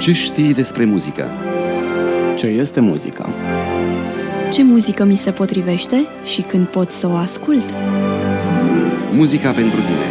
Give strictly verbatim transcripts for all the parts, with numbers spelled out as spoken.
Ce știi despre muzică? Ce este muzica? Ce muzică mi se potrivește și când pot să o ascult? Muzica pentru tine.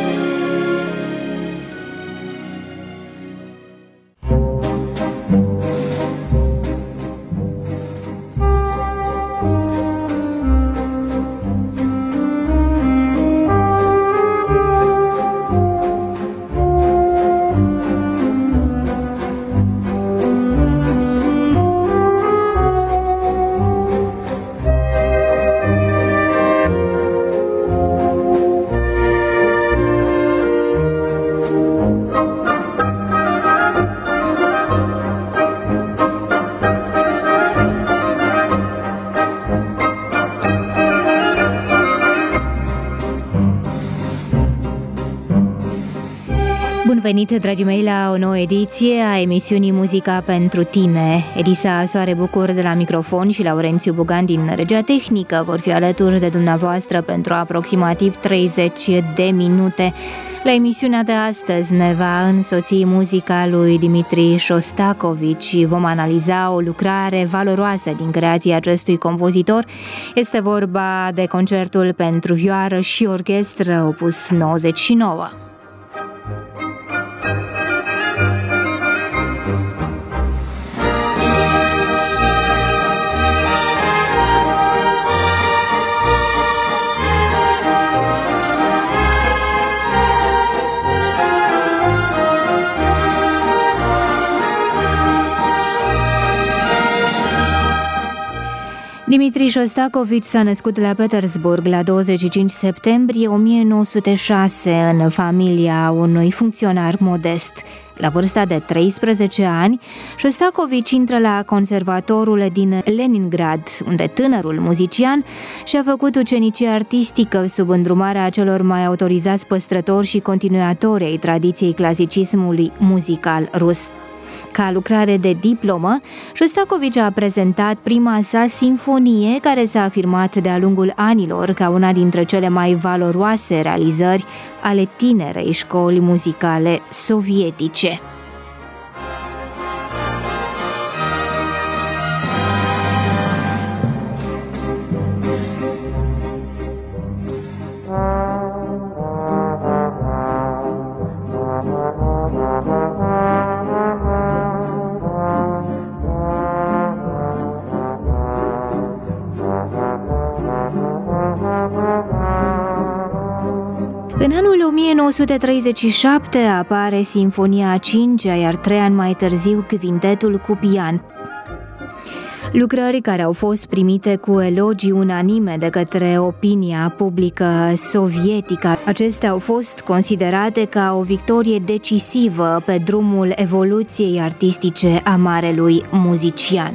Bun venit, dragii mei, la o nouă ediție a emisiunii Muzica pentru tine. Elisa Soare Bucur de la microfon și Laurențiu Bugan din regia tehnică vor fi alături de dumneavoastră pentru aproximativ treizeci de minute. La emisiunea de astăzi ne va însoți muzica lui Dimitri Shostakovich și vom analiza o lucrare valoroasă din creația acestui compozitor. Este vorba de concertul pentru vioară și orchestră opus nouăzeci și nouă. Dimitri Shostakovich s-a născut la Petersburg la douăzeci și cinci septembrie o mie nouă sute șase în familia unui funcționar modest. La vârsta de treisprezece ani, Shostakovich intră la conservatorul din Leningrad, unde tânărul muzician și-a făcut ucenicie artistică sub îndrumarea celor mai autorizați păstrători și continuatori ai tradiției clasicismului muzical rus. Ca lucrare de diplomă, Shostakovich a prezentat prima sa sinfonie, care s-a afirmat de-a lungul anilor ca una dintre cele mai valoroase realizări ale tinerei școli muzicale sovietice. În anul o mie nouă sute treizeci și șapte apare Sinfonia a cincea, iar trei ani mai târziu Quintetul cu pian. Lucrări care au fost primite cu elogii unanime de către opinia publică sovietică. Acestea au fost considerate ca o victorie decisivă pe drumul evoluției artistice a marelui muzician.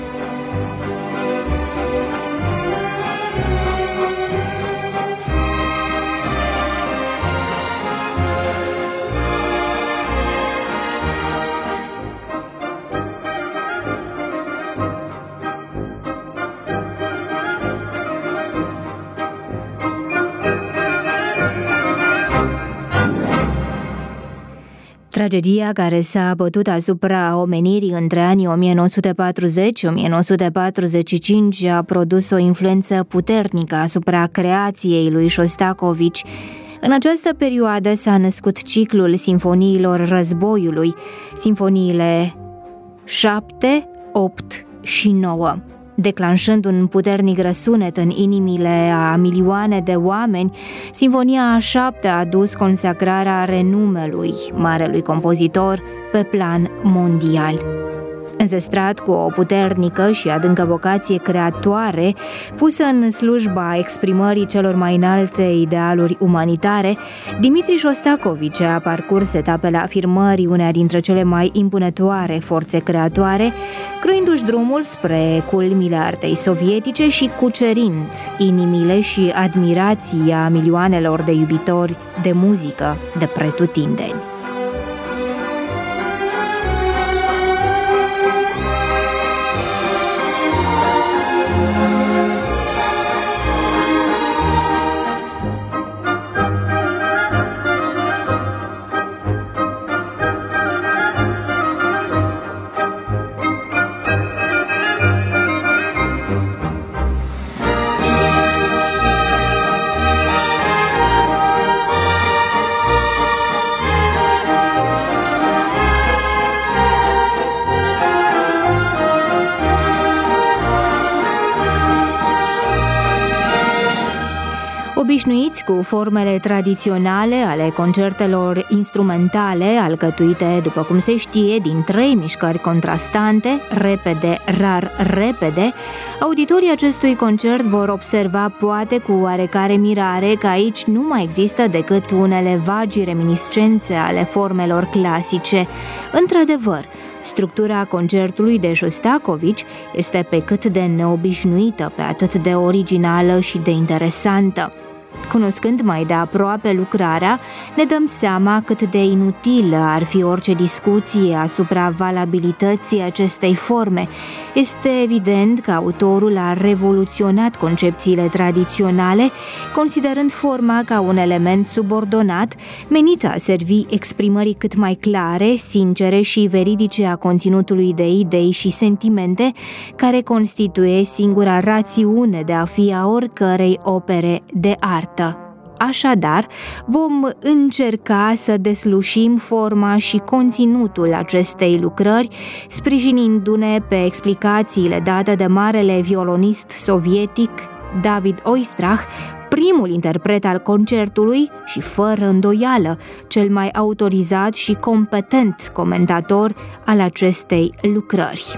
Tragedia care s-a abătut asupra omenirii între anii o mie nouă sute patruzeci - o mie nouă sute patruzeci și cinci a produs o influență puternică asupra creației lui Shostakovich. În această perioadă s-a născut ciclul sinfoniilor războiului, sinfoniile șapte, opt și nouă. Declanșând un puternic răsunet în inimile a milioane de oameni, Sinfonia a șaptea a adus consacrarea renumelui marelui compozitor pe plan mondial. Înzestrat cu o puternică și adâncă vocație creatoare, pusă în slujba exprimării celor mai înalte idealuri umanitare, Dimitri Shostakovich a parcurs etapele afirmării uneia dintre cele mai impunătoare forțe creatoare, croindu-și drumul spre culmile artei sovietice și cucerind inimile și admirația milioanelor de iubitori de muzică de pretutindeni. obișnuiți cu formele tradiționale ale concertelor instrumentale, alcătuite, după cum se știe, din trei mișcări contrastante, repede, rar, repede, auditorii acestui concert vor observa poate cu oarecare mirare că aici nu mai există decât unele vagi reminiscențe ale formelor clasice. Într-adevăr, structura concertului de Șostakovici este pe cât de neobișnuită, pe atât de originală și de interesantă. Cunoscând mai de aproape lucrarea, ne dăm seama cât de inutilă ar fi orice discuție asupra valabilității acestei forme. Este evident că autorul a revoluționat concepțiile tradiționale, considerând forma ca un element subordonat, menit a servi exprimării cât mai clare, sincere și veridice a conținutului de idei și sentimente, care constituie singura rațiune de a fi a oricărei opere de artă. Așadar, vom încerca să deslușim forma și conținutul acestei lucrări, sprijinindu-ne pe explicațiile date de marele violonist sovietic David Oistrakh, primul interpret al concertului și, fără îndoială, cel mai autorizat și competent comentator al acestei lucrări.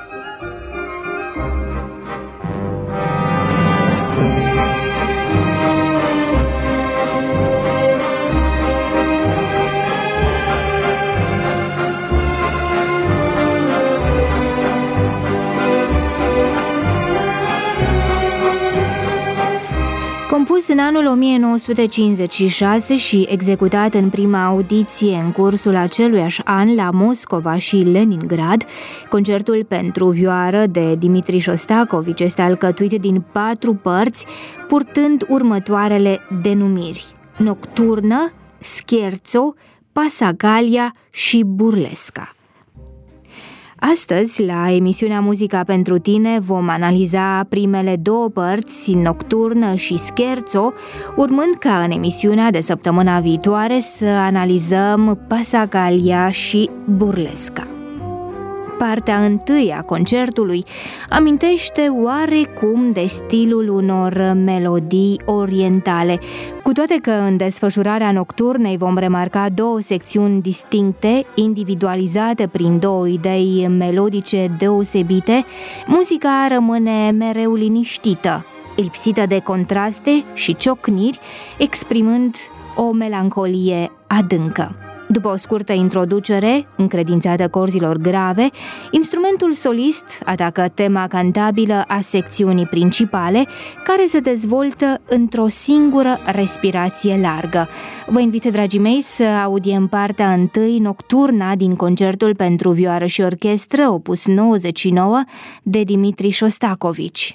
Compus în anul o mie nouă sute cincizeci și șase și executat în prima audiție în cursul aceluiași an la Moscova și Leningrad, concertul pentru vioară de Dmitri Șostakovici este alcătuit din patru părți, purtând următoarele denumiri: Nocturnă, Scherzo, Passacaglia și Burlesca. Astăzi, la emisiunea Muzica pentru tine, vom analiza primele două părți, Nocturnă și Scherzo, urmând ca în emisiunea de săptămâna viitoare să analizăm Passacaglia și Burlesca. Partea întâi a concertului amintește oarecum de stilul unor melodii orientale, cu toate că în desfășurarea nocturnei vom remarca două secțiuni distincte, individualizate prin două idei melodice deosebite, muzica rămâne mereu liniștită, lipsită de contraste și ciocniri, exprimând o melancolie adâncă. După o scurtă introducere, încredințată corzilor grave, instrumentul solist atacă tema cantabilă a secțiunii principale, care se dezvoltă într-o singură respirație largă. Vă invit, dragii mei, să audiem partea întâi, Nocturna, din concertul pentru vioară și orchestră, opus nouăzeci și nouă, de Dmitri Șostakovici.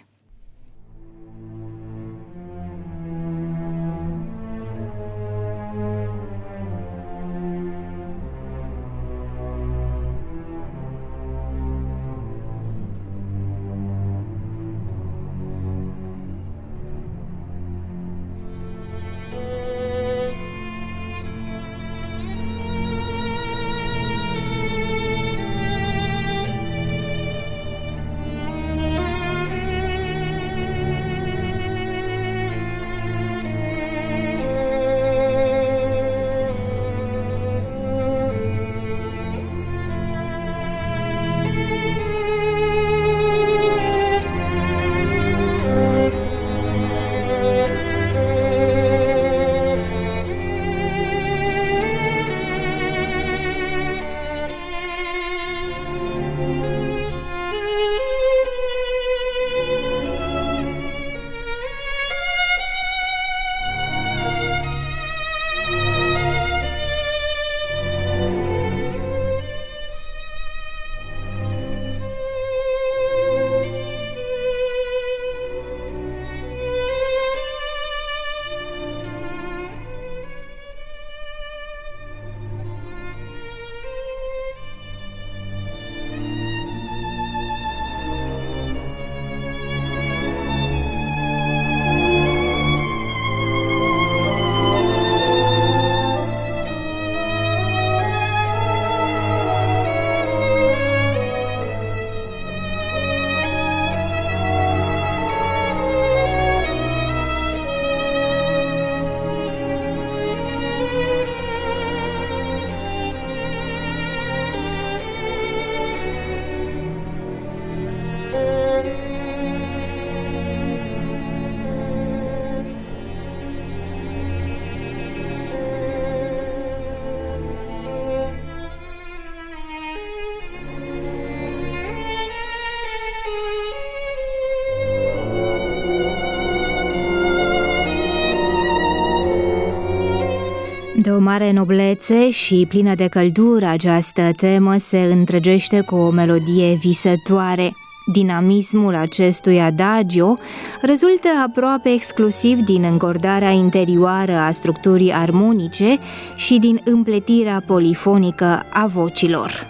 o mare noblețe și plină de căldură, această temă se întregește cu o melodie visătoare. Dinamismul acestui adagio rezultă aproape exclusiv din încordarea interioară a structurii armonice și din împletirea polifonică a vocilor.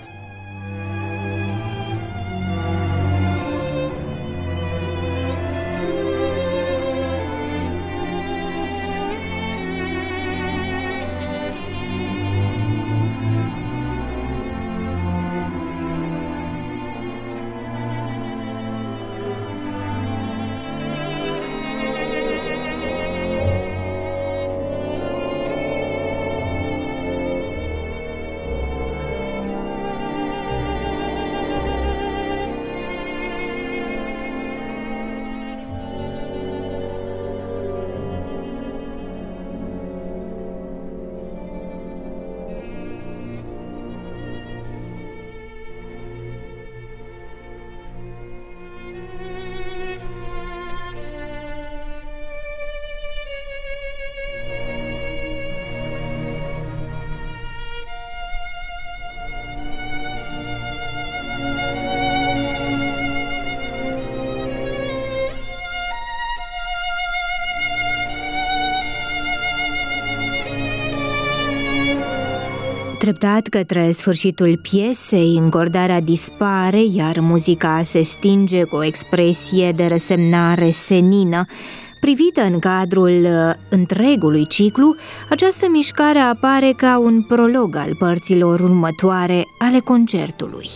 Treptat către sfârșitul piesei, încordarea dispare, iar muzica se stinge cu o expresie de resemnare senină. Privită în cadrul întregului ciclu, această mișcare apare ca un prolog al părților următoare ale concertului.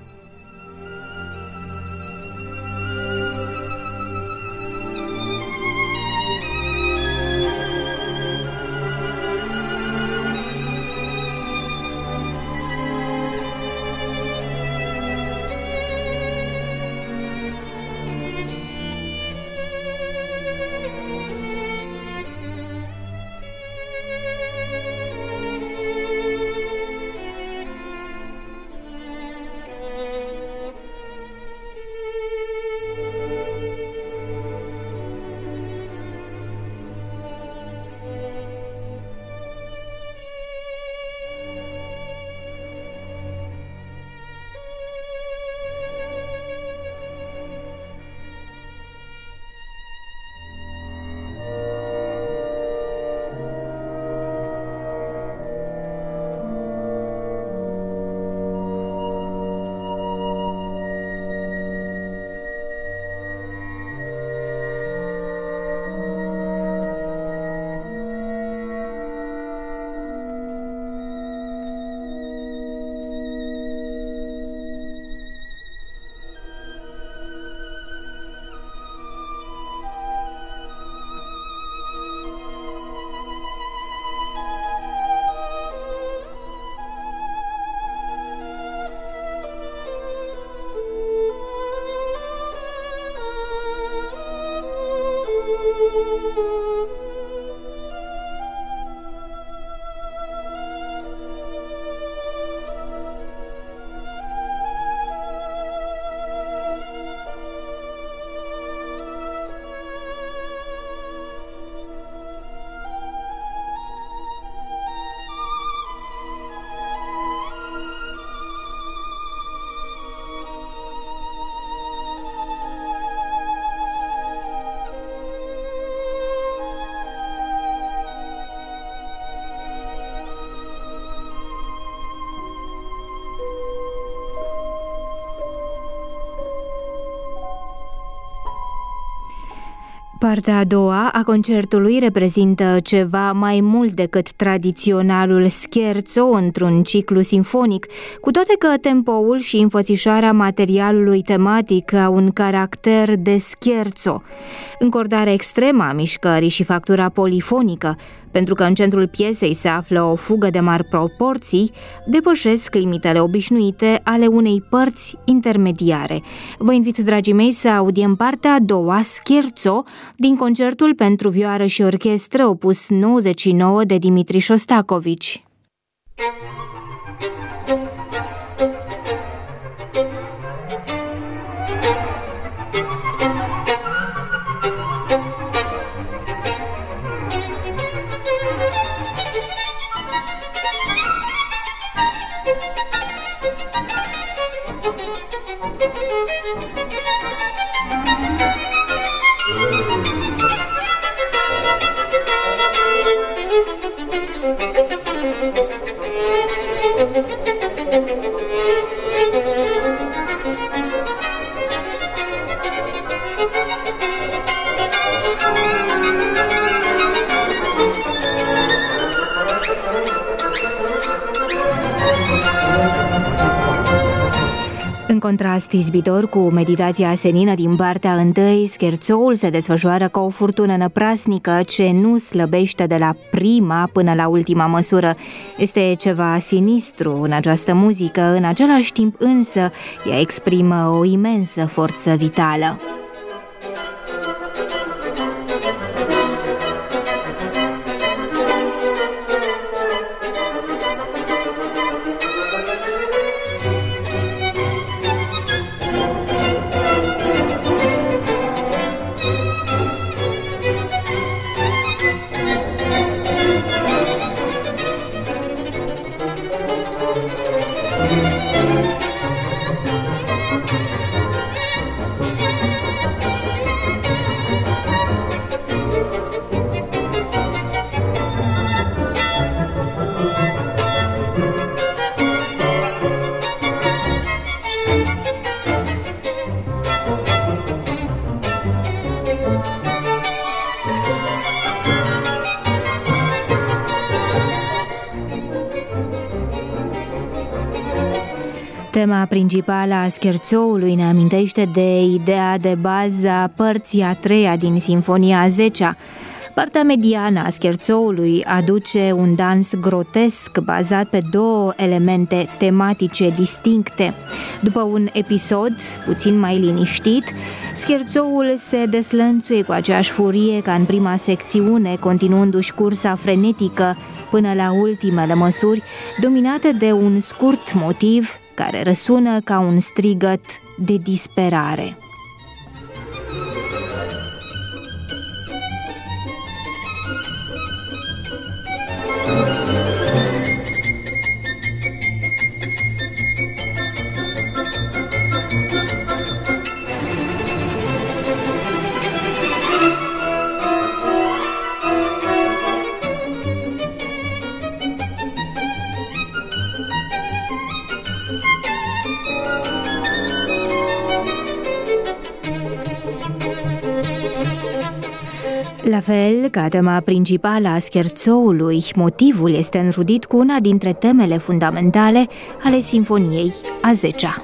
Partea a doua a concertului reprezintă ceva mai mult decât tradiționalul scherzo într-un ciclu simfonic, cu toate că tempoul și înfățișarea materialului tematic au un caracter de scherzo. Încordarea extremă a mișcării și factura polifonică, pentru că în centrul piesei se află o fugă de mari proporții, depășesc limitele obișnuite ale unei părți intermediare. Vă invit, dragii mei, să audiem partea a doua, scherzo, din concertul pentru vioară și orchestră opus nouăzeci și nouă de Dimitri Șostakovici. În contrast izbitor cu meditația senină din partea întâi, scherzoul se desfășoară ca o furtună năprasnică ce nu slăbește de la prima până la ultima măsură. Este ceva sinistru în această muzică, în același timp însă ea exprimă o imensă forță vitală. Tema principală a scherzoului ne amintește de ideea de bază a părții a treia din Sinfonia a zecea. Partea mediană a scherzoului aduce un dans grotesc bazat pe două elemente tematice distincte. După un episod puțin mai liniștit, scherzoul se deslănțuie cu aceeași furie ca în prima secțiune, continuându-și cursa frenetică până la ultimele măsuri, dominate de un scurt motiv care răsună ca un strigăt de disperare. La fel ca tema principală a scherzoului, motivul este înrudit cu una dintre temele fundamentale ale Sinfoniei a zecea.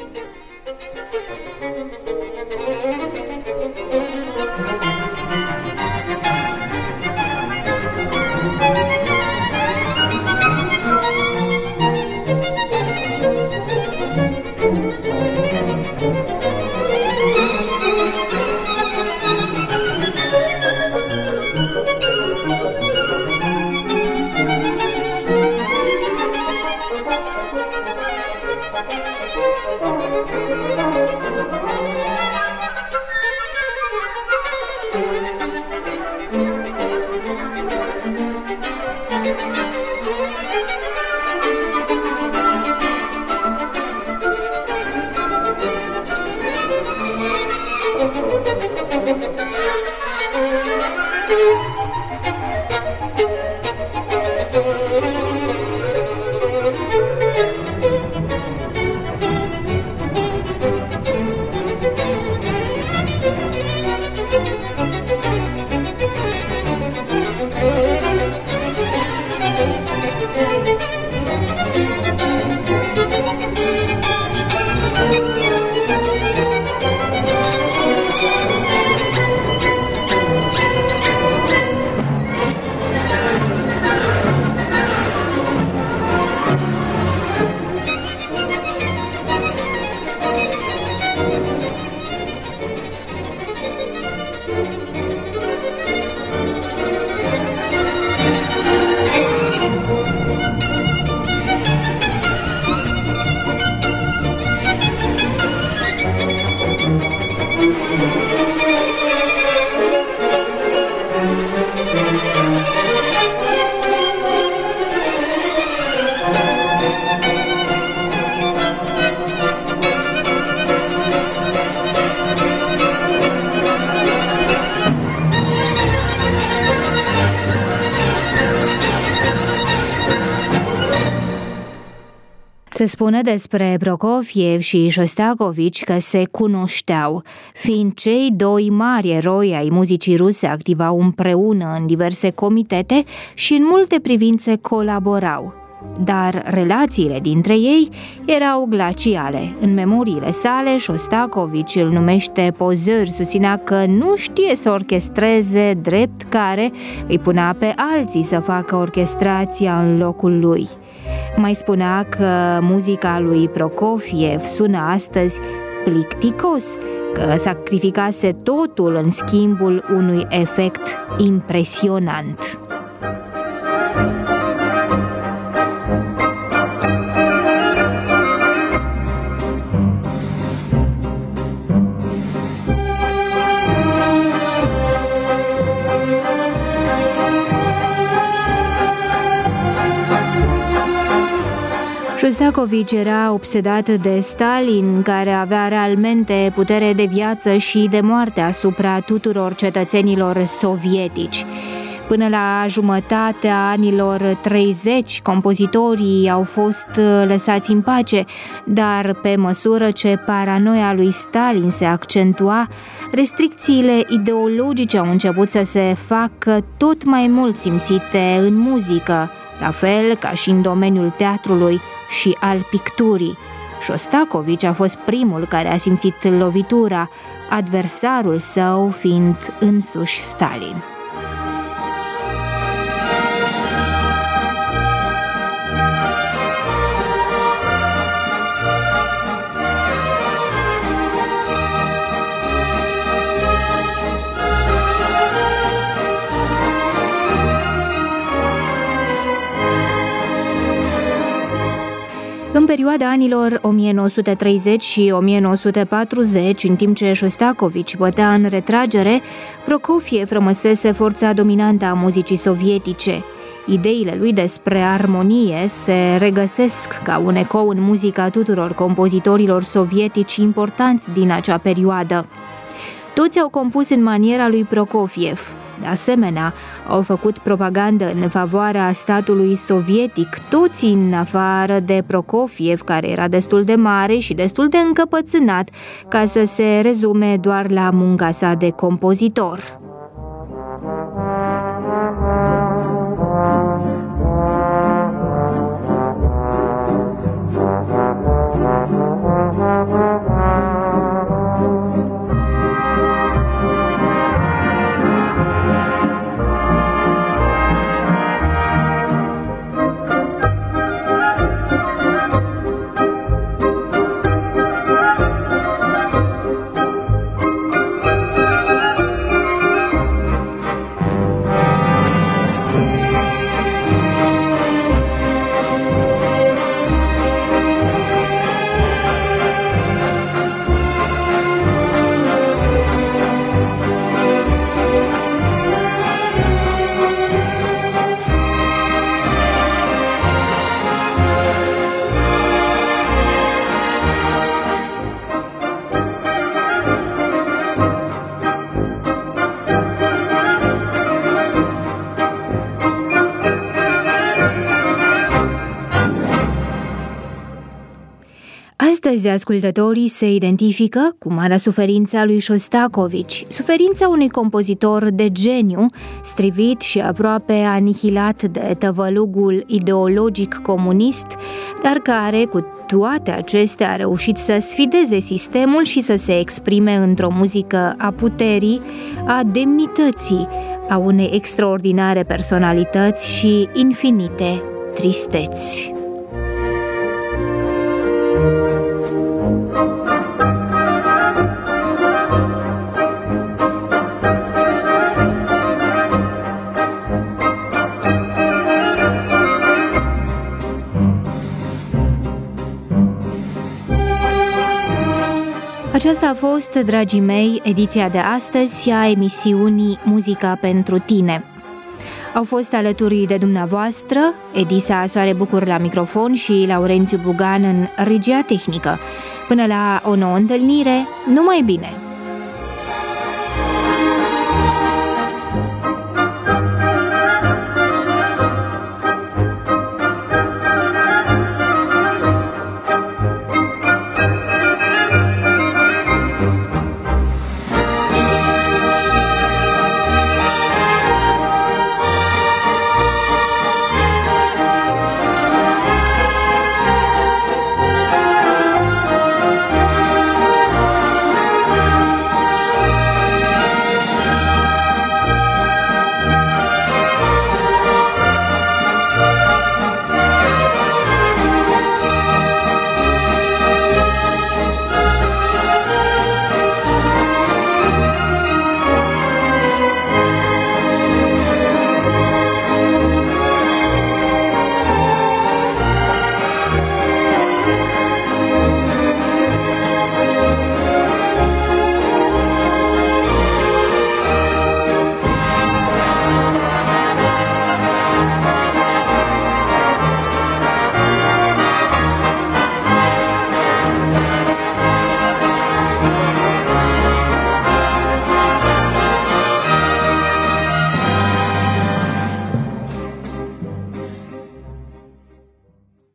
Se spune despre Prokofiev și Șostakovici că se cunoșteau, fiind cei doi mari eroi ai muzicii ruse activau împreună în diverse comitete și în multe privințe colaborau. Dar relațiile dintre ei erau glaciale. În memoriile sale, Șostakovici îl numește pozor, susținea că nu știe să orchestreze, drept care îi punea pe alții să facă orchestrația în locul lui. Mai spunea că muzica lui Prokofiev sună astăzi plicticos, că sacrificase totul în schimbul unui efect impresionant. Șostakovici era obsedat de Stalin, care avea realmente putere de viață și de moarte asupra tuturor cetățenilor sovietici. Până la jumătatea anilor treizeci, compozitorii au fost lăsați în pace, dar pe măsură ce paranoia lui Stalin se accentua, restricțiile ideologice au început să se facă tot mai mult simțite în muzică, la fel ca și în domeniul teatrului și al picturii. Șostakovici a fost primul care a simțit lovitura, adversarul său fiind însuși Stalin. În perioada anilor o mie nouă sute treizeci și o mie nouă sute patruzeci, în timp ce Șostakovici bătea în retragere, Prokofiev rămăsese forța dominantă a muzicii sovietice. Ideile lui despre armonie se regăsesc ca un ecou în muzica tuturor compozitorilor sovietici importanți din acea perioadă. Toți au compus în maniera lui Prokofiev. De asemenea, au făcut propagandă în favoarea statului sovietic, toți în afară de Prokofiev, care era destul de mare și destul de încăpățânat ca să se rezume doar la munca sa de compozitor. Astăzi, ascultătorii se identifică cu marea suferință a lui Șostakovici, suferința unui compozitor de geniu, strivit și aproape anihilat de tăvălugul ideologic comunist, dar care, cu toate acestea, a reușit să sfideze sistemul și să se exprime într-o muzică a puterii, a demnității, a unei extraordinare personalități și infinite tristeți. Aceasta a fost, dragii mei, ediția de astăzi a emisiunii Muzica pentru tine. Au fost alături de dumneavoastră Edisa Soare Bucur la microfon și Laurențiu Bugan în regia tehnică. Până la o nouă întâlnire, numai bine!